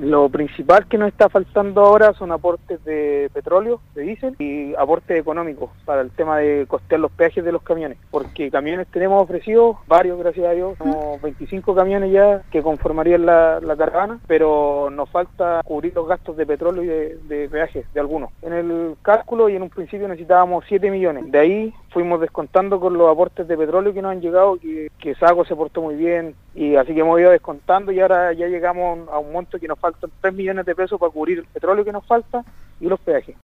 Lo principal que nos está faltando ahora son aportes de petróleo, de diésel y aportes económicos para el tema de costear los peajes de los camiones, porque camiones tenemos ofrecidos, varios gracias a Dios, como 25 camiones ya que conformarían la caravana, pero nos falta cubrir los gastos de petróleo y de peajes de algunos. En el cálculo y en un principio necesitábamos 7 millones, de ahí fuimos descontando con los aportes de petróleo que nos han llegado, que Sago se portó muy bien, y así que hemos ido descontando y ahora ya llegamos a un monto que nos faltan 3 millones de pesos para cubrir el petróleo que nos falta y los peajes.